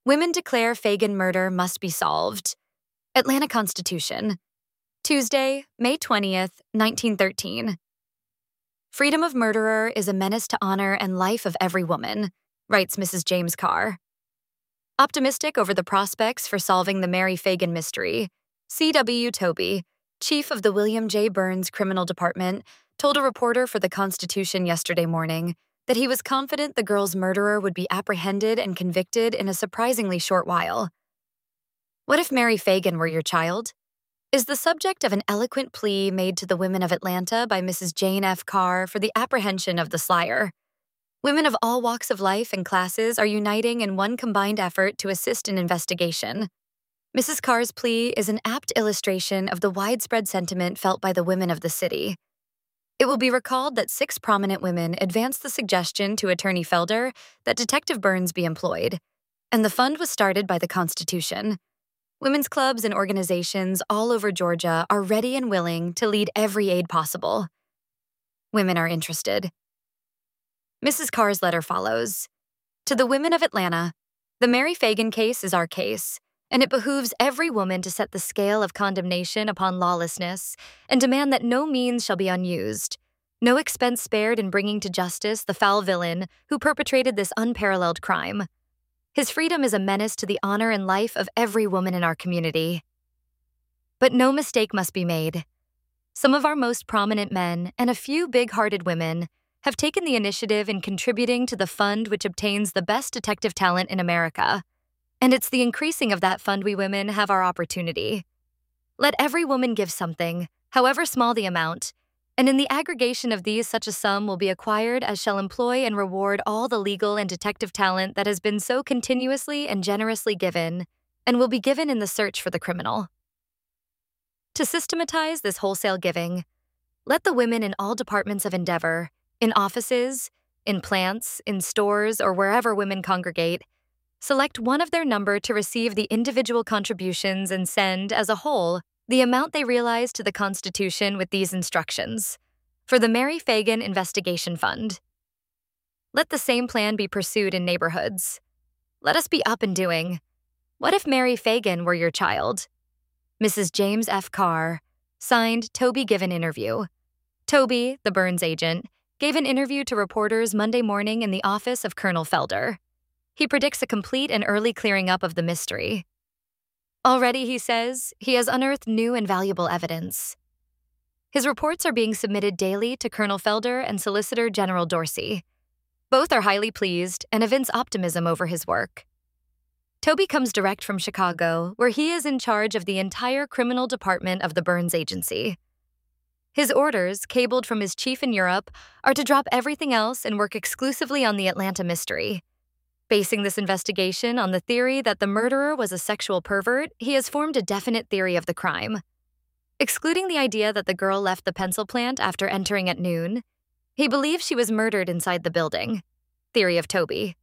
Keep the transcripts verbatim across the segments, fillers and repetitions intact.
Women declare Fagan murder must be solved. Atlanta Constitution. Tuesday, May twentieth, nineteen thirteen. Freedom of murderer is a menace to honor and life of every woman, writes Missus James Carr. Optimistic over the prospects for solving the Mary Fagan mystery, C W Toby, chief of the William J. Burns Criminal Department, told a reporter for the Constitution yesterday morning that he was confident the girl's murderer would be apprehended and convicted in a surprisingly short while. What if Mary Fagan were your child? Is the subject of an eloquent plea made to the women of Atlanta by Missus Jane F. Carr for the apprehension of the slayer. Women of all walks of life and classes are uniting in one combined effort to assist in investigation. Missus Carr's plea is an apt illustration of the widespread sentiment felt by the women of the city. It will be recalled that six prominent women advanced the suggestion to Attorney Felder that Detective Burns be employed, and the fund was started by the Constitution. Women's clubs and organizations all over Georgia are ready and willing to lead every aid possible. Women are interested. Missus Carr's letter follows. To the women of Atlanta, the Mary Fagan case is our case, and it behooves every woman to set the scale of condemnation upon lawlessness and demand that no means shall be unused, no expense spared in bringing to justice the foul villain who perpetrated this unparalleled crime. His freedom is a menace to the honor and life of every woman in our community. But no mistake must be made. Some of our most prominent men and a few big-hearted women have taken the initiative in contributing to the fund which obtains the best detective talent in America. And it's the increasing of that fund we women have our opportunity. Let every woman give something, however small the amount, and in the aggregation of these such a sum will be acquired as shall employ and reward all the legal and detective talent that has been so continuously and generously given, and will be given in the search for the criminal. To systematize this wholesale giving, let the women in all departments of endeavor, in offices, in plants, in stores, or wherever women congregate, select one of their number to receive the individual contributions and send, as a whole, the amount they realize to the Constitution with these instructions. For the Mary Fagan Investigation Fund. Let the same plan be pursued in neighborhoods. Let us be up and doing. What if Mary Fagan were your child? Missus James F. Carr, signed Toby Given Interview. Toby, the Burns agent, gave an interview to reporters Monday morning in the office of Colonel Felder. He predicts a complete and early clearing up of the mystery. Already, he says, he has unearthed new and valuable evidence. His reports are being submitted daily to Colonel Felder and Solicitor General Dorsey. Both are highly pleased and evince optimism over his work. Toby comes direct from Chicago, where he is in charge of the entire criminal department of the Burns Agency. His orders, cabled from his chief in Europe, are to drop everything else and work exclusively on the Atlanta mystery. Basing this investigation on the theory that the murderer was a sexual pervert, he has formed a definite theory of the crime. Excluding the idea that the girl left the pencil plant after entering at noon, he believes she was murdered inside the building. Theory of Toby.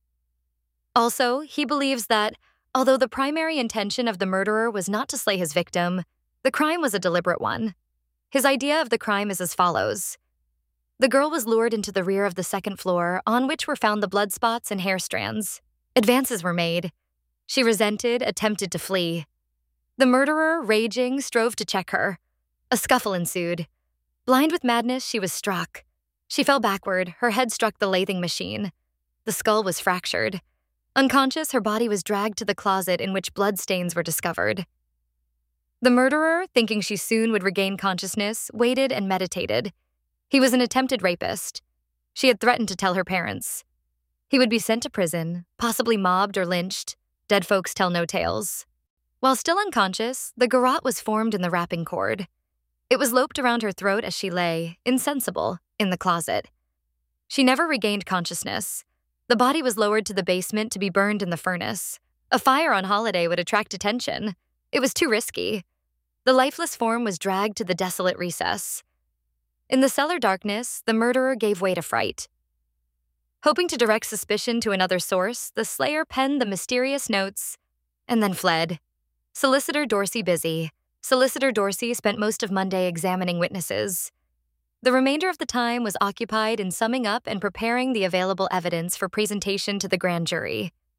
Also, he believes that, although the primary intention of the murderer was not to slay his victim, the crime was a deliberate one. His idea of the crime is as follows. The girl was lured into the rear of the second floor, on which were found the blood spots and hair strands. Advances were made. She resented, attempted to flee. The murderer, raging, strove to check her. A scuffle ensued. Blind with madness, she was struck. She fell backward, her head struck the lathing machine. The skull was fractured. Unconscious, her body was dragged to the closet in which bloodstains were discovered. The murderer, thinking she soon would regain consciousness, waited and meditated. He was an attempted rapist. She had threatened to tell her parents. He would be sent to prison, possibly mobbed or lynched. Dead folks tell no tales. While still unconscious, the garrote was formed in the wrapping cord. It was loped around her throat as she lay, insensible, in the closet. She never regained consciousness. The body was lowered to the basement to be burned in the furnace. A fire on holiday would attract attention. It was too risky. The lifeless form was dragged to the desolate recess. In the cellar darkness, the murderer gave way to fright. Hoping to direct suspicion to another source, the slayer penned the mysterious notes and then fled. Solicitor Dorsey busy. Solicitor Dorsey spent most of Monday examining witnesses. The remainder of the time was occupied in summing up and preparing the available evidence for presentation to the grand jury.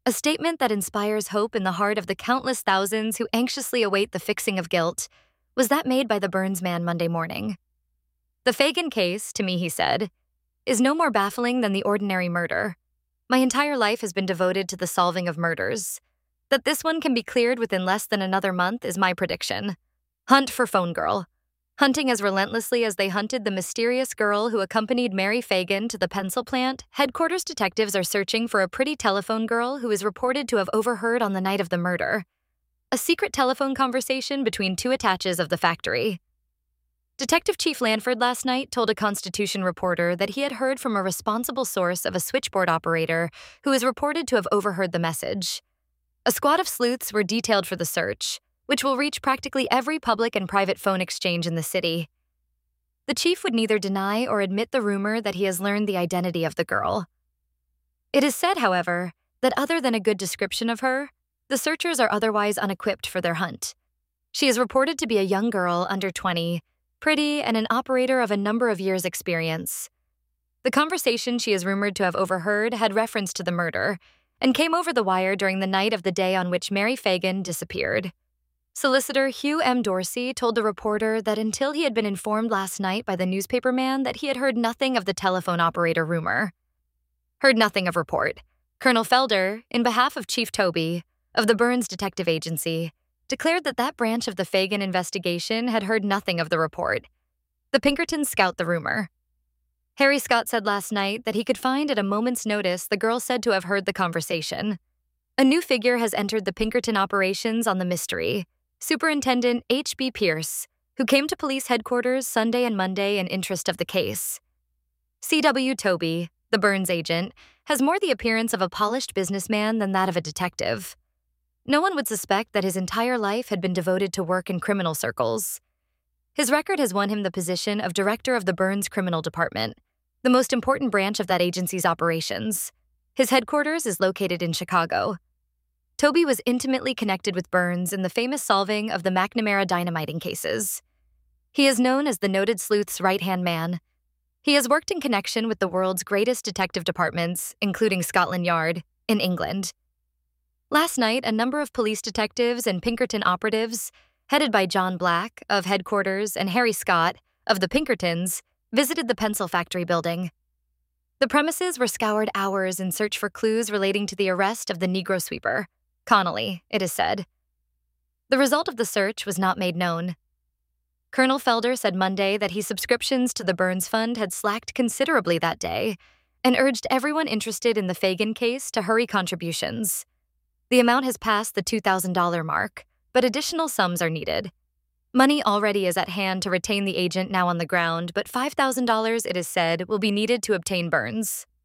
a statement that inspires hope in the heart of the countless thousands who anxiously await the fixing of guilt, was that made by the Burns man Monday morning. The Fagan case, to me, he said, is no more baffling than the ordinary murder. My entire life has been devoted to the solving of murders. That this one can be cleared within less than another month is my prediction. Hunt for Phone Girl. Hunting as relentlessly as they hunted the mysterious girl who accompanied Mary Fagan to the pencil plant, headquarters detectives are searching for a pretty telephone girl who is reported to have overheard on the night of the murder a secret telephone conversation between two attaches of the factory. Detective Chief Lanford last night told a Constitution reporter that he had heard from a responsible source of a switchboard operator who is reported to have overheard the message. A squad of sleuths were detailed for the search, which will reach practically every public and private phone exchange in the city. The chief would neither deny or admit the rumor that he has learned the identity of the girl. It is said, however, that other than a good description of her, the searchers are otherwise unequipped for their hunt. She is reported to be a young girl under twenty, pretty, and an operator of a number of years' experience. The conversation she is rumored to have overheard had reference to the murder and came over the wire during the night of the day on which Mary Fagan disappeared. Solicitor Hugh M. Dorsey told the reporter that until he had been informed last night by the newspaperman that he had heard nothing of the telephone operator rumor. Heard nothing of report. Colonel Felder, in behalf of Chief Toby, of the Burns Detective Agency, declared that that branch of the Fagan investigation had heard nothing of the report. The Pinkertons scout the rumor. Harry Scott said last night that he could find at a moment's notice the girl said to have heard the conversation. A new figure has entered the Pinkerton operations on the mystery. Superintendent H B Pierce, who came to police headquarters Sunday and Monday in interest of the case. C W Toby, the Burns agent, has more the appearance of a polished businessman than that of a detective. No one would suspect that his entire life had been devoted to work in criminal circles. His record has won him the position of director of the Burns Criminal Department, the most important branch of that agency's operations. His headquarters is located in Chicago. Toby was intimately connected with Burns in the famous solving of the McNamara dynamiting cases. He is known as the noted sleuth's right-hand man. He has worked in connection with the world's greatest detective departments, including Scotland Yard, in England. Last night, a number of police detectives and Pinkerton operatives, headed by John Black, of headquarters, and Harry Scott, of the Pinkertons, visited the pencil factory building. The premises were scoured hours in search for clues relating to the arrest of the Negro sweeper, Connolly, it is said. The result of the search was not made known. Colonel Felder said Monday that his subscriptions to the Burns Fund had slacked considerably that day and urged everyone interested in the Fagan case to hurry contributions. The amount has passed the two thousand dollars mark, but additional sums are needed. Money already is at hand to retain the agent now on the ground, but five thousand dollars, it is said, will be needed to obtain Burns.